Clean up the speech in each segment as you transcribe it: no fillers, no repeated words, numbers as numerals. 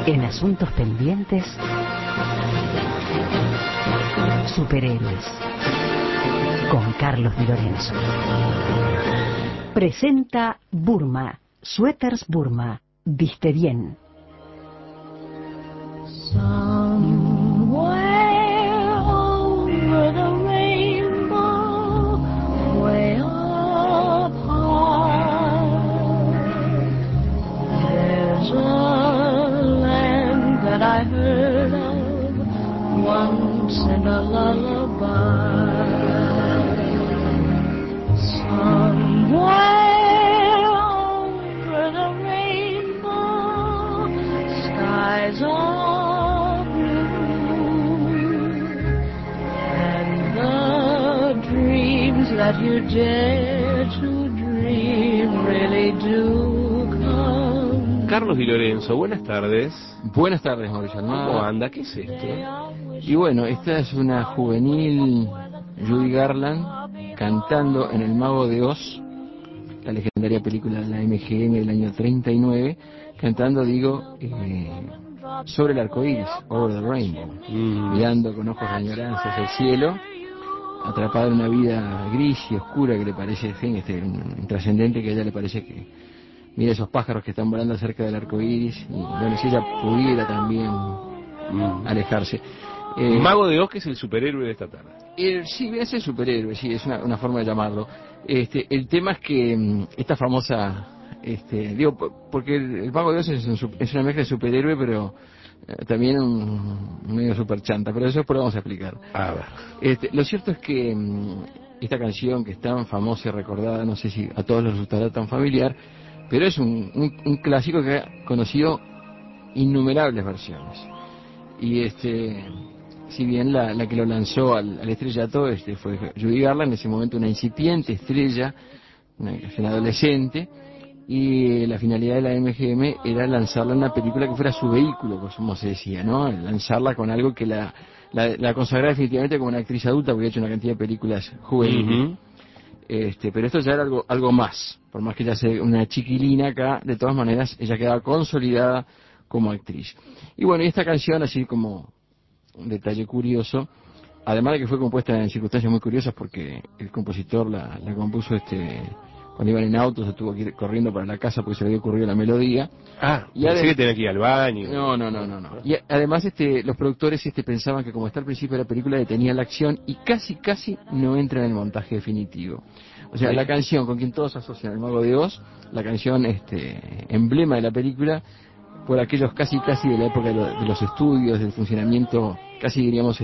En asuntos pendientes, superhéroes. Con Carlos Di Lorenzo. Presenta Burma, Suéteres Burma. Viste bien. I heard of once in a lullaby. Somewhere over the rainbow, skies are blue, and the dreams that you dare to dream really do come. Carlos Di Lorenzo, buenas tardes. Buenas tardes, Mauricio. ¿Cómo anda? ¿Qué es esto? Y bueno, esta es una juvenil Judy Garland cantando en El Mago de Oz, la legendaria película de la MGM del año 39, cantando, sobre el arco iris, over the rainbow, mirando con ojos de añoranza hacia el cielo, atrapada en una vida gris y oscura que le parece, en fin, intrascendente, que a ella le parece que mira esos pájaros que están volando cerca del arco iris, y bueno, si ella pudiera también alejarse. Mago de Oz, que es el superhéroe de esta tarde. Sí, es el superhéroe, sí, es una forma de llamarlo. El tema es que esta famosa, porque el Mago de Oz es una mezcla de superhéroe, pero también un medio super chanta, pero eso después lo vamos a explicar. A ver. Lo cierto es que esta canción, que es tan famosa y recordada, no sé si a todos les resultará tan familiar, pero es un clásico que ha conocido innumerables versiones. Y si bien la que lo lanzó al estrellato fue Judy Garland, en ese momento una incipiente estrella, una adolescente, y la finalidad de la MGM era lanzarla en una película que fuera su vehículo, como se decía, ¿no? Lanzarla con algo que la consagrara definitivamente como una actriz adulta, porque ha hecho una cantidad de películas juveniles. Pero esto ya era algo más, por más que ella sea una chiquilina acá, de todas maneras ella quedaba consolidada como actriz. Y bueno, y esta canción, así como un detalle curioso, además de que fue compuesta en circunstancias muy curiosas, porque el compositor la compuso cuando iban en auto, se tuvo que ir corriendo para la casa porque se le había ocurrido la melodía. Y pensé que tenía que ir al baño. No. Y además los productores pensaban que como está al principio de la película detenía la acción y casi no entra en el montaje definitivo. O sea, la canción con quien todos asocian al Mago de Oz, la canción emblema de la película, por aquellos casi de la época de los estudios, del funcionamiento, casi diríamos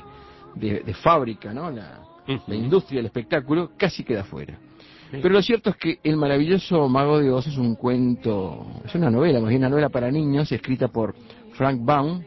de fábrica, ¿no? La industria del espectáculo casi queda fuera. Pero lo cierto es que El maravilloso Mago de Oz es un cuento, es una novela, más bien una novela para niños, escrita por Frank Baum,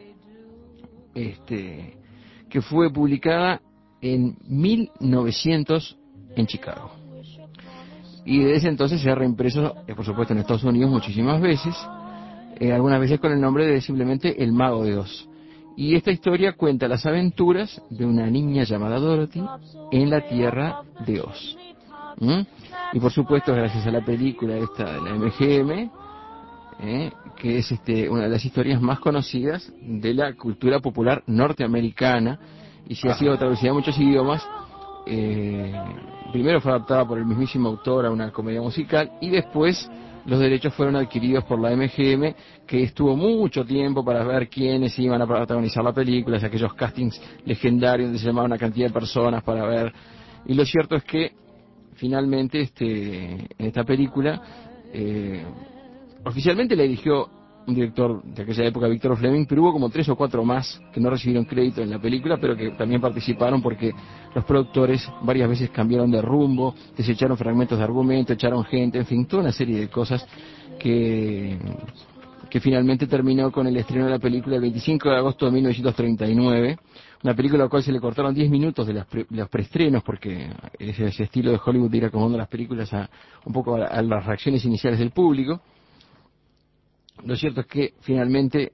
que fue publicada en 1900 en Chicago. Y desde ese entonces se ha reimpreso, por supuesto, en Estados Unidos muchísimas veces, algunas veces con el nombre de simplemente El Mago de Oz. Y esta historia cuenta las aventuras de una niña llamada Dorothy en la tierra de Oz. Y por supuesto, gracias a la película esta de la MGM, que es una de las historias más conocidas de la cultura popular norteamericana, y si ha sido traducida a muchos idiomas. Primero fue adaptada por el mismísimo autor a una comedia musical, y después los derechos fueron adquiridos por la MGM, que estuvo mucho tiempo para ver quiénes iban a protagonizar la película, aquellos castings legendarios donde se llamaba una cantidad de personas para ver. Y lo cierto es que finalmente en esta película oficialmente la dirigió un director de aquella época, Victor Fleming, pero hubo como 3 o 4 más que no recibieron crédito en la película, pero que también participaron porque los productores varias veces cambiaron de rumbo, desecharon fragmentos de argumento, echaron gente, en fin, toda una serie de cosas que finalmente terminó con el estreno de la película el 25 de agosto de 1939, una película a la cual se le cortaron 10 minutos de los preestrenos, porque ese estilo de Hollywood de ir acomodando las películas un poco a las reacciones iniciales del público. Lo cierto es que finalmente,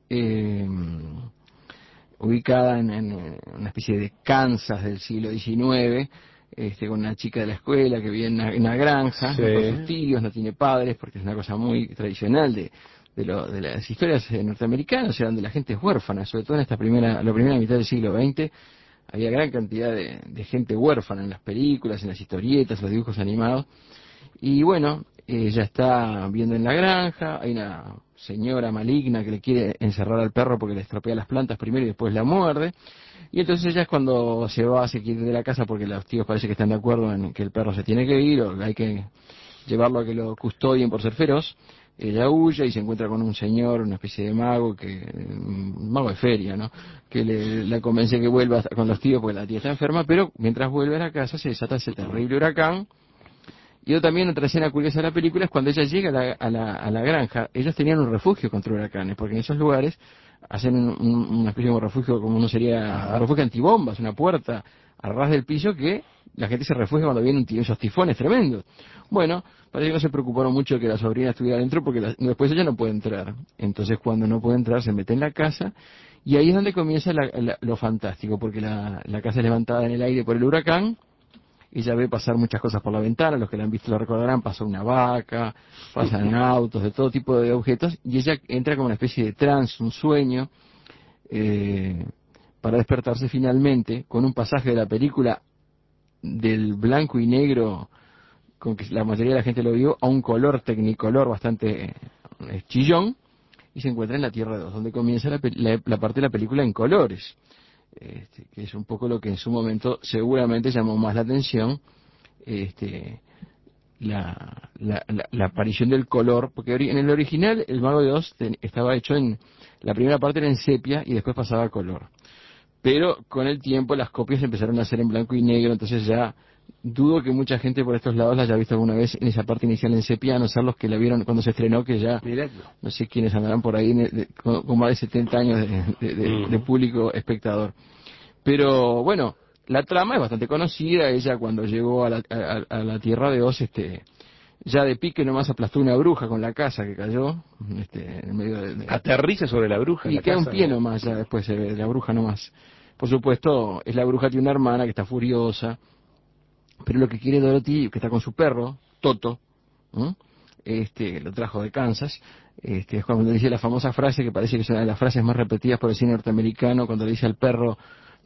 ubicada en una especie de Kansas del siglo XIX, con una chica de la escuela que vive en una granja, con sus tíos, no tiene padres, porque es una cosa muy tradicional de de las historias norteamericanas eran de la gente huérfana, sobre todo en la primera mitad del siglo XX. Había gran cantidad de gente huérfana en las películas, en las historietas, los dibujos animados. Y bueno, ella está viviendo en la granja, hay una señora maligna que le quiere encerrar al perro porque le estropea las plantas primero y después la muerde. Y entonces ella es cuando se quiere ir de la casa porque los tíos parece que están de acuerdo en que el perro se tiene que ir o hay que llevarlo a que lo custodien por ser feroz. Ella huye y se encuentra con un señor, una especie de mago, un mago de feria, ¿no? Que la convence que vuelva con los tíos porque la tía está enferma, pero mientras vuelve a la casa se desata ese terrible huracán. Y también otra escena curiosa de la película es cuando ella llega a la granja. Ellos tenían un refugio contra huracanes, porque en esos lugares hacen una especie de refugio, como no sería un refugio antibombas, una puerta a ras del piso que la gente se refugia cuando vienen esos tifones tremendos. Bueno, parece que no se preocuparon mucho de que la sobrina estuviera dentro porque después ella no puede entrar. Entonces cuando no puede entrar se mete en la casa y ahí es donde comienza lo fantástico, porque la casa es levantada en el aire por el huracán. Ella ve pasar muchas cosas por la ventana, los que la han visto lo recordarán, pasa una vaca, pasan autos, de todo tipo de objetos, y ella entra como una especie de trance, un sueño, para despertarse finalmente con un pasaje de la película del blanco y negro, con que la mayoría de la gente lo vio, a un color tecnicolor bastante chillón, y se encuentra en la Tierra 2, donde comienza la parte de la película en colores. Que es un poco lo que en su momento seguramente llamó más la atención, la aparición del color, porque en el original el Mago de Oz estaba hecho la primera parte era en sepia y después pasaba a color, pero con el tiempo las copias empezaron a ser en blanco y negro, entonces ya dudo que mucha gente por estos lados la haya visto alguna vez en esa parte inicial en sepia, a no ser los que la vieron cuando se estrenó, que ya no sé quiénes andarán por ahí con más de 70 años de público espectador. Pero bueno, la trama es bastante conocida. Ella cuando llegó a la Tierra de Oz, ya de pique nomás aplastó una bruja con la casa que cayó en medio aterriza sobre la bruja y queda un pie nomás, ya después se ve la bruja nomás. Por supuesto, la bruja tiene una hermana que está furiosa, pero lo que quiere Dorothy, que está con su perro, Toto, lo trajo de Kansas, es cuando le dice la famosa frase que parece que es una de las frases más repetidas por el cine norteamericano, cuando le dice al perro,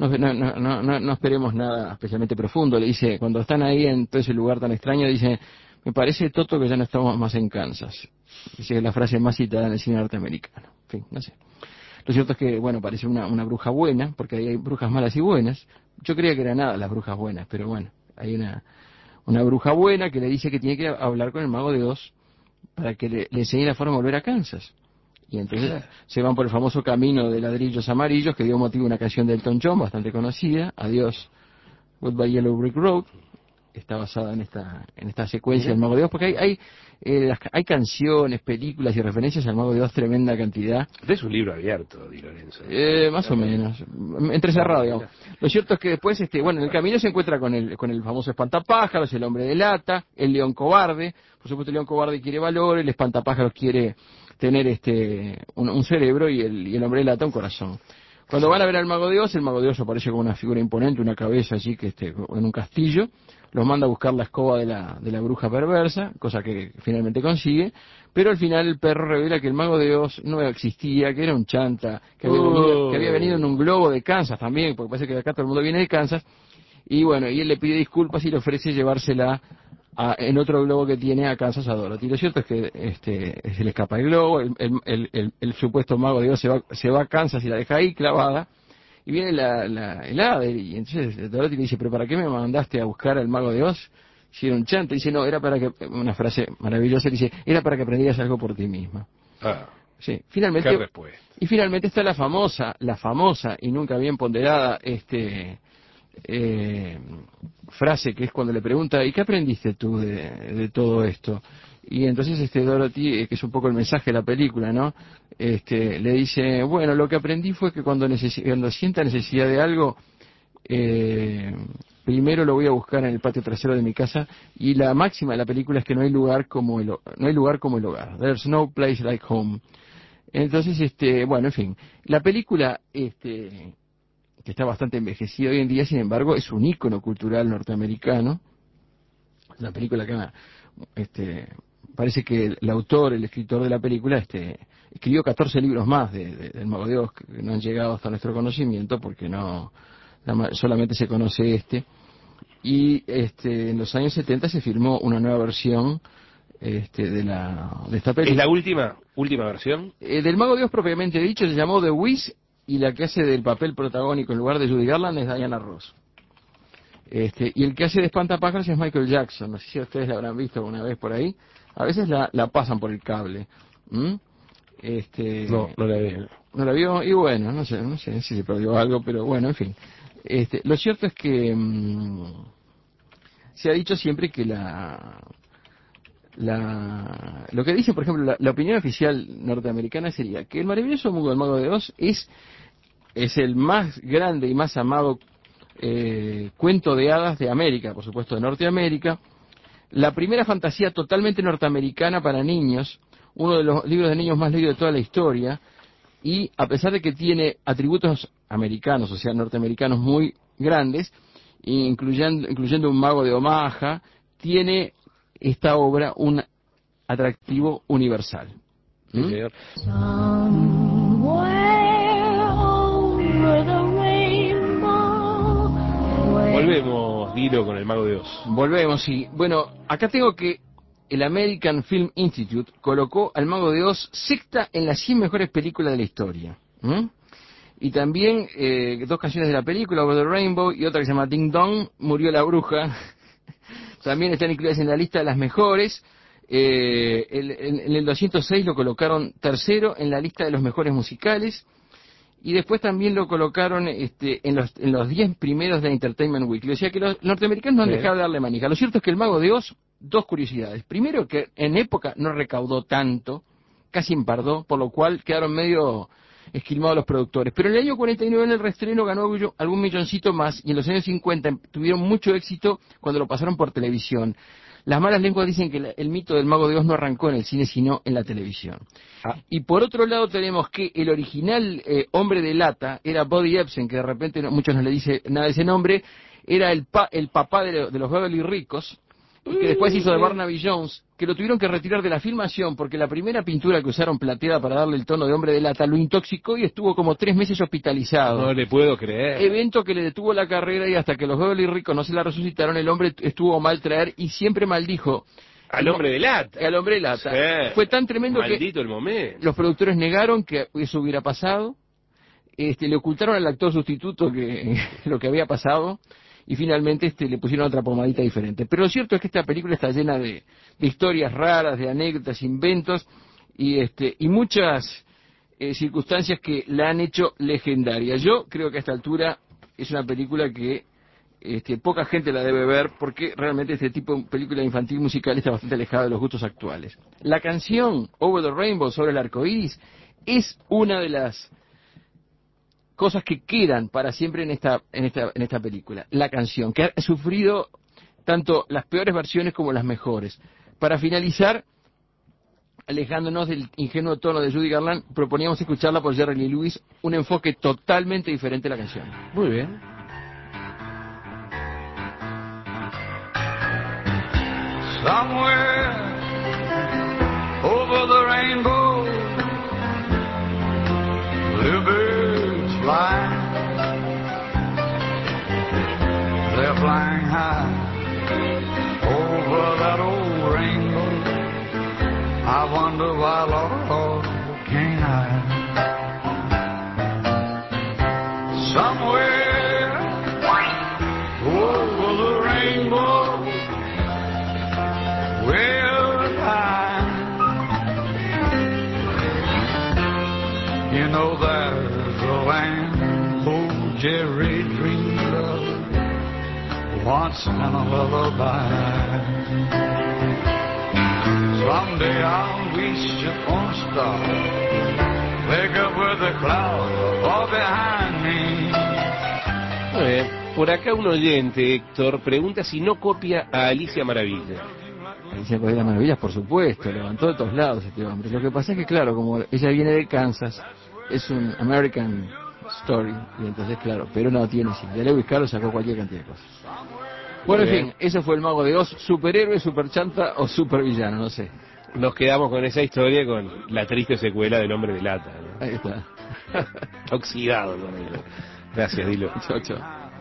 no esperemos nada especialmente profundo, le dice, cuando están ahí en todo ese lugar tan extraño, dice, me parece, Toto, que ya no estamos más en Kansas. Dice que es la frase más citada en el cine norteamericano. En fin, no sé. Lo cierto es que, bueno, parece una bruja buena, porque ahí hay brujas malas y buenas. Yo creía que eran nada las brujas buenas, pero bueno, hay una bruja buena que le dice que tiene que hablar con el Mago de Oz para que le enseñe la forma de volver a Kansas. Y entonces se van por el famoso camino de ladrillos amarillos que dio motivo a una canción de Elton John bastante conocida, Adiós, Goodbye Yellow Brick Road. Está basada en esta secuencia del Mago de Oz, porque hay canciones, películas y referencias al Mago de Oz, tremenda cantidad. Es un libro abierto, Di Lorenzo. Más o menos, entrecerrado, digamos. Lo cierto es que después, en el camino se encuentra con el famoso espantapájaros, el hombre de lata, el león cobarde. Por supuesto, el león cobarde quiere valor, el espantapájaros quiere tener un cerebro y el hombre de lata un corazón. Cuando van a ver al Mago de Oz, el Mago de Oz aparece como una figura imponente, una cabeza allí en un castillo. Los manda a buscar la escoba de la bruja perversa, cosa que finalmente consigue, pero al final el perro revela que el Mago de Oz no existía, que era un chanta, que había venido en un globo de Kansas también, porque parece que acá todo el mundo viene de Kansas, y bueno, y él le pide disculpas y le ofrece llevársela en otro globo que tiene a Kansas a Dorothy. Lo cierto es que se le escapa el globo, el supuesto Mago de Oz se va a Kansas y la deja ahí clavada. Y viene el hada, y entonces Dorothy le dice, pero ¿para qué me mandaste a buscar al Mago de Oz? Si era un chante. Dice, no, era para que, una frase maravillosa, dice, era para que aprendieras algo por ti misma. Sí, finalmente. Qué respuesta. Y finalmente está la famosa y nunca bien ponderada, frase que es cuando le pregunta, ¿y qué aprendiste tú de todo esto? Y entonces Dorothy, que es un poco el mensaje de la película, ¿no? Le dice, bueno, lo que aprendí fue que cuando sienta necesidad de algo, primero lo voy a buscar en el patio trasero de mi casa, y la máxima de la película es que no hay lugar como el hogar. There's no place like home. Entonces, bueno, en fin, la película, que está bastante envejecida hoy en día, sin embargo, es un ícono cultural norteamericano. Es una película que parece que el autor, el escritor de la película, escribió 14 libros más del Mago de Oz, que no han llegado hasta nuestro conocimiento, porque solamente se conoce este. Y en los años 70 se firmó una nueva versión de esta película. ¿Es la última versión? Del Mago de Oz propiamente dicho se llamó The Wiz, y la que hace del papel protagónico en lugar de Judy Garland es Diana Ross. Y el que hace de espantapájaros es Michael Jackson. No sé si ustedes la habrán visto alguna vez por ahí. A veces la pasan por el cable. No la veo. ¿No la vio? Y bueno, no sé si se perdió algo, pero bueno, en fin. Lo cierto es que se ha dicho siempre que lo que dice, por ejemplo, la opinión oficial norteamericana sería que el maravilloso mundo del Mago de Oz es el más grande y más amado cuento de hadas de América, por supuesto de Norteamérica, la primera fantasía totalmente norteamericana para niños, uno de los libros de niños más leídos de toda la historia, y a pesar de que tiene atributos americanos, o sea, norteamericanos muy grandes, incluyendo un mago de Omaha, tiene esta obra un atractivo universal. Sí, señor. Volvemos, Dilo, con el Mago de Oz. Volvemos, sí. Bueno, acá tengo que el American Film Institute colocó al Mago de Oz sexta en las 100 mejores películas de la historia. Y también 2 canciones de la película, Over the Rainbow, y otra que se llama Ding Dong, Murió la Bruja. También están incluidas en la lista de las mejores. En el 206 lo colocaron tercero en la lista de los mejores musicales. Y después también lo colocaron en los 10 primeros de Entertainment Weekly. O sea que los norteamericanos no han dejado de darle manija. Lo cierto es que el Mago de Oz, 2 curiosidades. Primero, que en época no recaudó tanto, casi empardó, por lo cual quedaron medio esquilmados los productores. Pero en el año 49 en el reestreno ganó algún milloncito más, y en los años 50 tuvieron mucho éxito cuando lo pasaron por televisión. Las malas lenguas dicen que el mito del Mago de Oz no arrancó en el cine, sino en la televisión. Y por otro lado tenemos que el original hombre de lata era Buddy Ebsen, que de repente muchos no le dicen nada de ese nombre, era el papá de los Beverly Ricos, y que después hizo de Barnaby Jones, que lo tuvieron que retirar de la filmación porque la primera pintura que usaron plateada para darle el tono de hombre de lata lo intoxicó y estuvo como 3 meses hospitalizado. No le puedo creer. Evento que le detuvo la carrera, y hasta que los Beverly Ricos no se la resucitaron, el hombre estuvo mal traer y siempre maldijo Al hombre de lata. al hombre de lata. Sí. Fue tan tremendo Maldito que el momento. los productores negaron que eso hubiera pasado. Le ocultaron al actor sustituto lo que había pasado, y finalmente le pusieron otra pomadita diferente. Pero lo cierto es que esta película está llena de historias raras, de anécdotas, inventos, y muchas circunstancias que la han hecho legendaria. Yo creo que a esta altura es una película que poca gente la debe ver, porque realmente este tipo de película infantil musical está bastante alejada de los gustos actuales. La canción Over the Rainbow, sobre el arco iris, es una de las cosas que quedan para siempre en esta película. La canción, que ha sufrido tanto las peores versiones como las mejores. Para finalizar, alejándonos del ingenuo tono de Judy Garland, proponíamos escucharla por Jerry Lee Lewis, un enfoque totalmente diferente a la canción. Muy bien. Somewhere over the rainbow, bluebirds fly. They're flying high over that old rainbow. I wonder why, Lord, can't I? Somewhere over the rainbow, well high, you know there's a land old Jerry dreamed of once in a lullaby. Someday I'll reach upon a star, wake up with a cloud all behind me. Muy bien. Por acá un oyente, Héctor, pregunta si no copia a Alicia Maravilla. Alicia Maravillas, por supuesto, levantó de todos lados este hombre. Lo que pasa es que, claro, como ella viene de Kansas, es un American Story, y entonces, claro, pero no tiene, sí. De Lewis Carroll sacó cualquier cantidad de cosas. Bueno, en fin, ese fue el Mago de Oz, superhéroe, superchanta o supervillano, no sé. nos quedamos con esa historia, con la triste secuela del Hombre de Lata, ¿no? Ahí está. Oxidado con eso. Gracias, Dilo. Chao, chao.